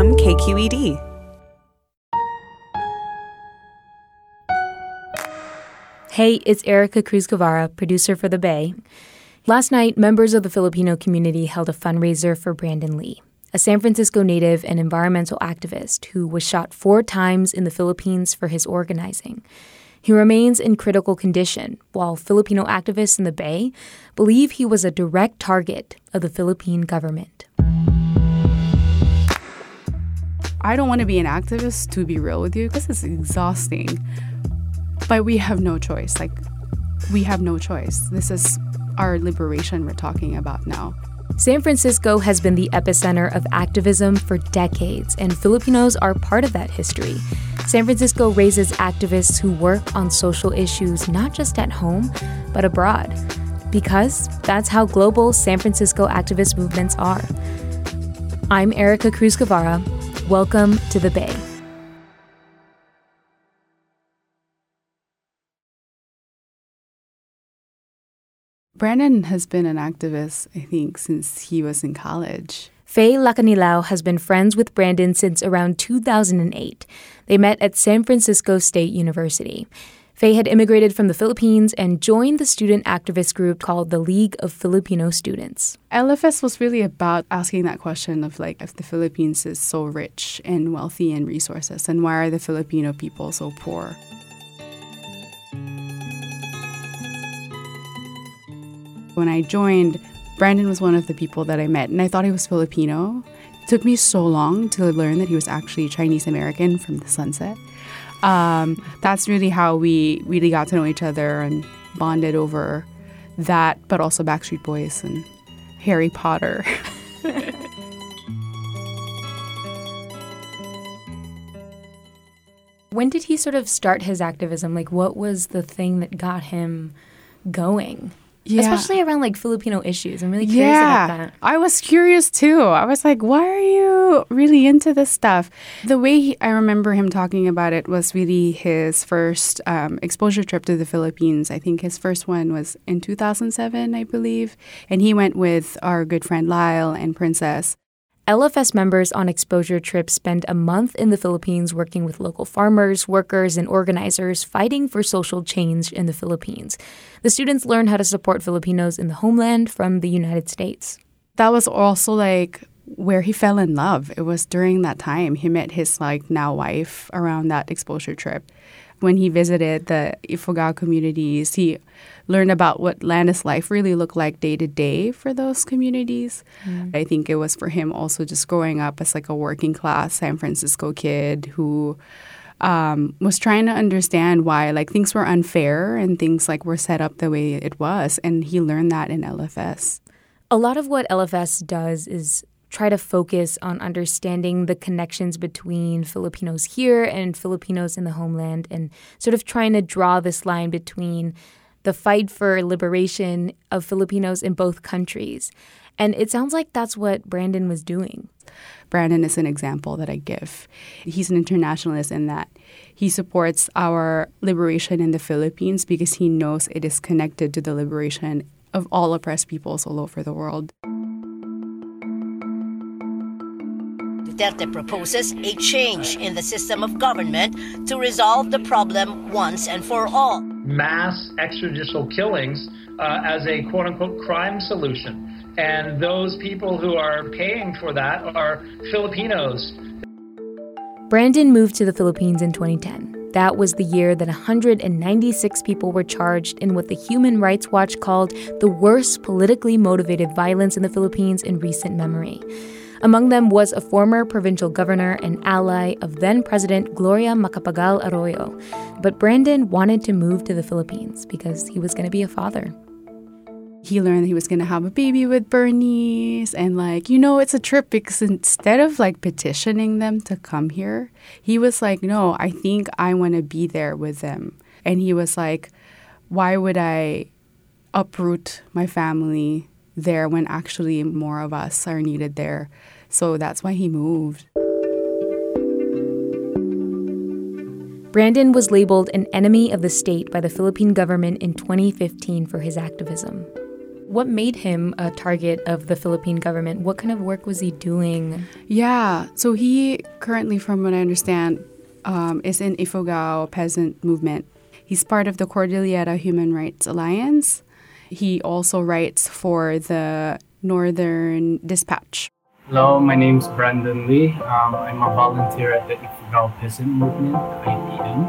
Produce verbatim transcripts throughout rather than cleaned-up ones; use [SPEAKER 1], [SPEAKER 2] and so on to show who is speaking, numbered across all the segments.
[SPEAKER 1] from K Q E D.
[SPEAKER 2] Hey, it's Erica Cruz Guevara, producer for The Bay. Last night, members of the Filipino community held a fundraiser for Brandon Lee, a San Francisco native and environmental activist who was shot four times in the Philippines for his organizing. He remains in critical condition, while Filipino activists in the Bay believe he was a direct target of the Philippine government.
[SPEAKER 3] I don't want to be an activist, to be real with you, because it's exhausting. But we have no choice. Like, we have no choice. This is our liberation we're talking about now.
[SPEAKER 2] San Francisco has been the epicenter of activism for decades, and Filipinos are part of that history. San Francisco raises activists who work on social issues not just at home, but abroad. Because that's how global San Francisco activist movements are. I'm Erica Cruz Guevara. Welcome to The Bay.
[SPEAKER 3] Brandon has been an activist, I think, since he was in college.
[SPEAKER 2] Faye Lacanilao has been friends with Brandon since around two thousand eight. They met at San Francisco State University. Faye had immigrated from the Philippines and joined the student activist group called the League of Filipino Students.
[SPEAKER 3] L F S was really about asking that question of, like, if the Philippines is so rich and wealthy in resources, and why are the Filipino people so poor? When I joined, Brandon was one of the people that I met, and I thought he was Filipino. It took me so long to learn that he was actually Chinese American from the Sunset. Um, that's really how we really got to know each other and bonded over that, but also Backstreet Boys and Harry Potter.
[SPEAKER 2] When did he sort of start his activism? Like, what was the thing that got him going? Yeah. Especially around, like, Filipino issues. I'm really curious
[SPEAKER 3] yeah,
[SPEAKER 2] about that.
[SPEAKER 3] I was curious, too. I was like, why are you really into this stuff? The way he, I remember him talking about it was really his first um, exposure trip to the Philippines. I think his first one was in two thousand seven, I believe. And he went with our good friend Lyle and Princess.
[SPEAKER 2] L F S members on exposure trips spend a month in the Philippines working with local farmers, workers, and organizers fighting for social change in the Philippines. The students learn how to support Filipinos in the homeland from the United States.
[SPEAKER 3] That was also, like, where he fell in love. It was during that time. He met his, like, now wife around that exposure trip. When he visited the Ifugao communities, he learned about what Landa's life really looked like day to day for those communities. Mm. I think it was for him also just growing up as, like, a working class San Francisco kid who um, was trying to understand why, like, things were unfair and things, like, were set up the way it was. And he learned that in L F S.
[SPEAKER 2] A lot of what L F S does is try to focus on understanding the connections between Filipinos here and Filipinos in the homeland, and sort of trying to draw this line between the fight for liberation of Filipinos in both countries. And it sounds like that's what Brandon was doing.
[SPEAKER 3] Brandon is an example that I give. He's an internationalist in that he supports our liberation in the Philippines because he knows it is connected to the liberation of all oppressed peoples all over the world.
[SPEAKER 4] Duterte proposes a change in the system of government to resolve the problem once and for all.
[SPEAKER 5] Mass extrajudicial killings uh, as a quote-unquote crime solution. And those people who are paying for that are Filipinos.
[SPEAKER 2] Brandon moved to the Philippines in twenty ten. That was the year that one hundred ninety-six people were charged in what the Human Rights Watch called the worst politically motivated violence in the Philippines in recent memory. Among them was a former provincial governor and ally of then-President Gloria Macapagal Arroyo. But Brandon wanted to move to the Philippines because he was going to be a father.
[SPEAKER 3] He learned he was going to have a baby with Bernice. And, like, you know, it's a trip because instead of, like, petitioning them to come here, he was like, no, I think I want to be there with them. And he was like, why would I uproot my family there when actually more of us are needed there? So that's why he moved.
[SPEAKER 2] Brandon was labeled an enemy of the state by the Philippine government in twenty fifteen for his activism. what made him a target of the Philippine government? What kind of work was he doing?
[SPEAKER 3] Yeah, so he currently, from what I understand, um, is in Ifugao peasant movement. He's part of the Cordillera Human Rights Alliance. He also writes for the Northern Dispatch.
[SPEAKER 1] Hello, my name is Brandon Lee. Um, I'm a volunteer at the Ifugao Peasant Movement, I P M.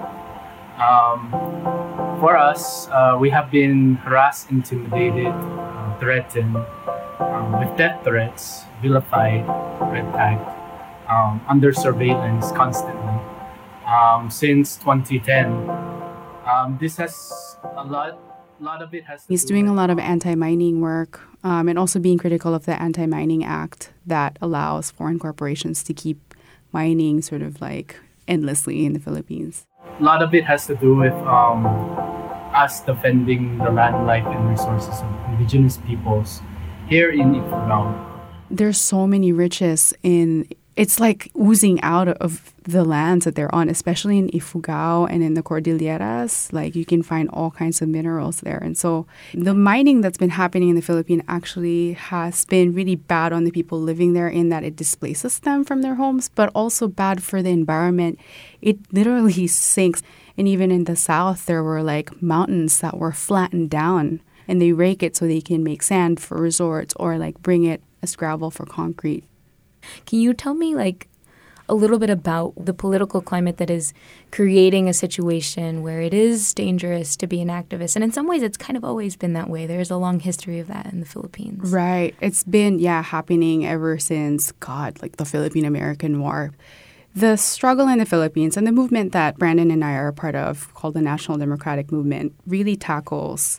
[SPEAKER 1] Um, for us, uh, we have been harassed, intimidated, uh, threatened, um, with death threats, vilified, red tagged, um, under surveillance constantly um, since twenty ten. Um, this has a lot. A lot of it has.
[SPEAKER 3] He's doing a lot of anti-mining work um, and also being critical of the Anti-Mining Act that allows foreign corporations to keep mining sort of like endlessly in the Philippines.
[SPEAKER 1] A lot of it has to do with um, us defending the land, life, and resources of indigenous peoples here in Ifugao.
[SPEAKER 3] There's so many riches in. It's like oozing out of the lands that they're on, especially in Ifugao and in the Cordilleras. Like you can find all kinds of minerals there. And so the mining that's been happening in the Philippines actually has been really bad on the people living there in that it displaces them from their homes, but also bad for the environment. It literally sinks. And even in the south, there were like mountains that were flattened down and they rake it so they can make sand for resorts or like bring it as gravel for concrete.
[SPEAKER 2] Can you tell me, like, a little bit about the political climate that is creating a situation where it is dangerous to be an activist? And in some ways, it's kind of always been that way. There's a long history of that in the Philippines.
[SPEAKER 3] Right. It's been, yeah, happening ever since, God, like the Philippine-American War. The struggle in the Philippines and the movement that Brandon and I are a part of, called the National Democratic Movement, really tackles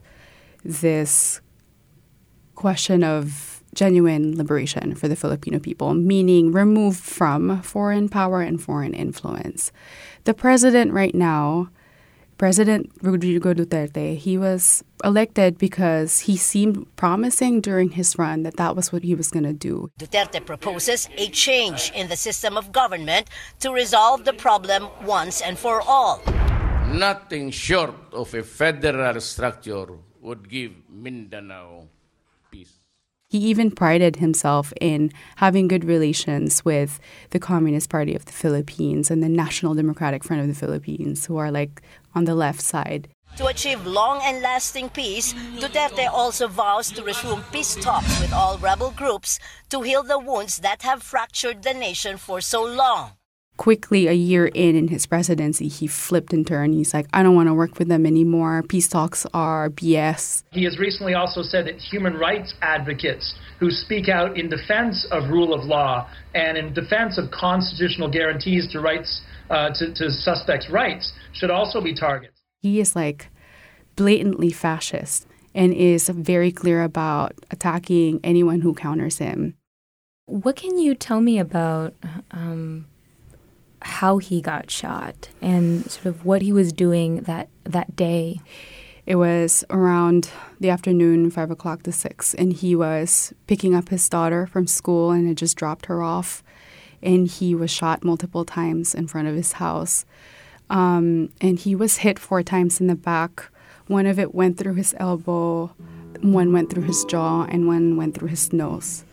[SPEAKER 3] this question of genuine liberation for the Filipino people, meaning removed from foreign power and foreign influence. The president right now, President Rodrigo Duterte, he was elected because he seemed promising during his run that that was what he was going to do.
[SPEAKER 4] Duterte proposes a change in the system of government to resolve the problem once and for all.
[SPEAKER 6] Nothing short of a federal structure would give Mindanao peace.
[SPEAKER 3] He even prided himself in having good relations with the Communist Party of the Philippines and the National Democratic Front of the Philippines, who are like on the left side.
[SPEAKER 4] To achieve long and lasting peace, Duterte also vows to resume peace talks with all rebel groups to heal the wounds that have fractured the nation for so long.
[SPEAKER 3] Quickly, a year in in his presidency, he flipped and turned. He's like, I don't want to work with them anymore. Peace talks are B S.
[SPEAKER 5] He has recently also said that human rights advocates who speak out in defense of rule of law and in defense of constitutional guarantees to rights uh, to, to suspects' rights should also be targets.
[SPEAKER 3] He is like blatantly fascist and is very clear about attacking anyone who counters him.
[SPEAKER 2] What can you tell me about um, how he got shot and sort of what he was doing that, that day?
[SPEAKER 3] It was around the afternoon, five o'clock to six, and he was picking up his daughter from school and had just dropped her off. And he was shot multiple times in front of his house. Um, and he was hit four times in the back. One of it went through his elbow, one went through his jaw, and one went through his nose.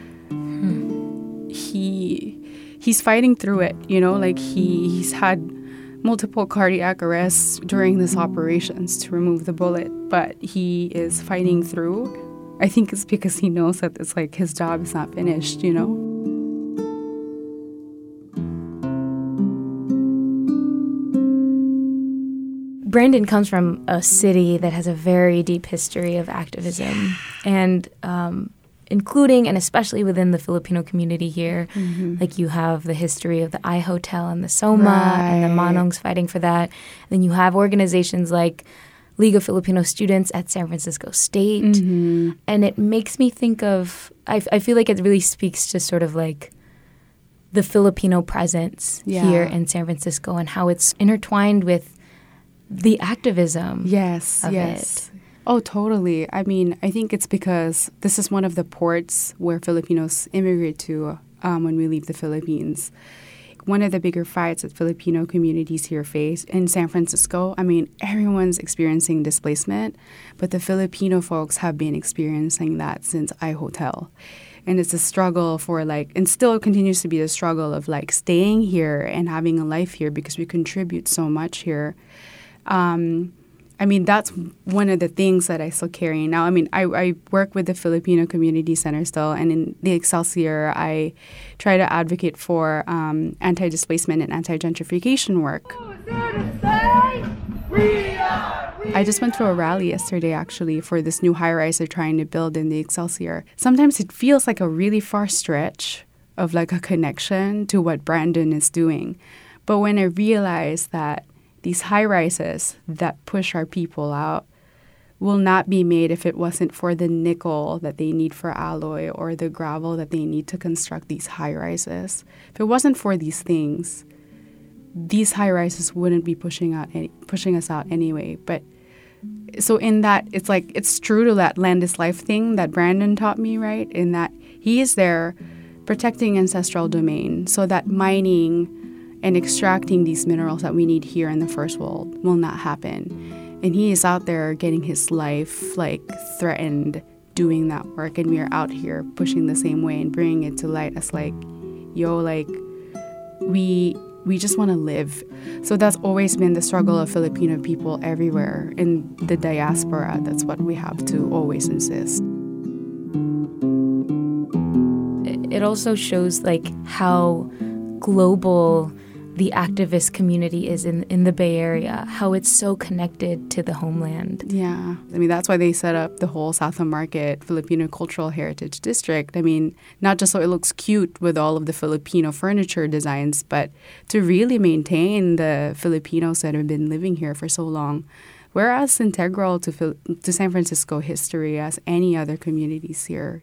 [SPEAKER 3] Hmm. He he's fighting through it, you know, like he, he's had multiple cardiac arrests during this operations to remove the bullet, but he is fighting through. I think it's because he knows that it's like his job is not finished, you know?
[SPEAKER 2] Brandon comes from a city that has a very deep history of activism, and um, including and especially within the Filipino community here. Mm-hmm. Like you have the history of the I Hotel and the Soma right. and the Manongs fighting for that. And then you have organizations like League of Filipino Students at San Francisco State. Mm-hmm. And it makes me think of, I, I feel like it really speaks to sort of like the Filipino presence yeah. here in San Francisco and how it's intertwined with the activism
[SPEAKER 3] yes,
[SPEAKER 2] of
[SPEAKER 3] yes.
[SPEAKER 2] it.
[SPEAKER 3] Oh, totally. I mean, I think it's because this is one of the ports where Filipinos immigrate to um, when we leave the Philippines. one of the bigger fights that Filipino communities here face in San Francisco. I mean, everyone's experiencing displacement, but the Filipino folks have been experiencing that since iHotel. And it's a struggle for like, and still continues to be a struggle of like staying here and having a life here because we contribute so much here. Um, I mean, that's one of the things that I still carry now. I mean, I, I work with the Filipino Community Center still, and in the Excelsior, I try to advocate for um, anti-displacement and anti-gentrification work. I just went to a rally yesterday, actually, for this new high-rise they're trying to build in the Excelsior. Sometimes it feels like a really far stretch of like a connection to what Brandon is doing. But when I realized that these high-rises that push our people out will not be made if it wasn't for the nickel that they need for alloy or the gravel that they need to construct these high-rises. If it wasn't for these things, these high-rises wouldn't be pushing out any, pushing us out anyway. But so in that, it's like, it's true to that land is life thing that Brandon taught me, right? In that he is there protecting ancestral domain so that mining and extracting these minerals that we need here in the first world will not happen. And he is out there getting his life like threatened doing that work, and we are out here pushing the same way and bringing it to light as like, yo, like we we just want to live. So that's always been the struggle of Filipino people everywhere in the diaspora. That's what we have to always insist.
[SPEAKER 2] It also shows like how global the activist community is in, in the Bay Area, how it's so connected to the homeland.
[SPEAKER 3] Yeah. I mean, that's why they set up the whole South Market Filipino Cultural Heritage District. I mean, not just so it looks cute with all of the Filipino furniture designs, but to really maintain the Filipinos that have been living here for so long. We're as integral to, to San Francisco history as any other communities here.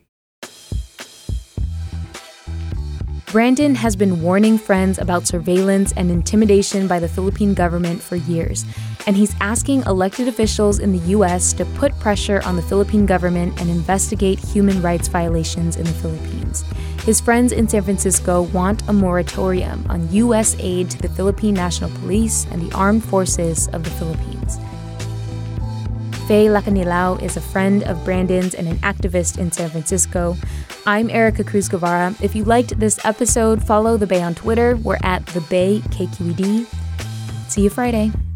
[SPEAKER 2] Brandon has been warning friends about surveillance and intimidation by the Philippine government for years, and he's asking elected officials in the U S to put pressure on the Philippine government and investigate human rights violations in the Philippines. His friends in San Francisco want a moratorium on U S aid to the Philippine National Police and the Armed Forces of the Philippines. Faye Lacanilao is a friend of Brandon's and an activist in San Francisco. I'm Erica Cruz Guevara. If you liked this episode, follow The Bay on Twitter. We're at The Bay K Q E D. See you Friday.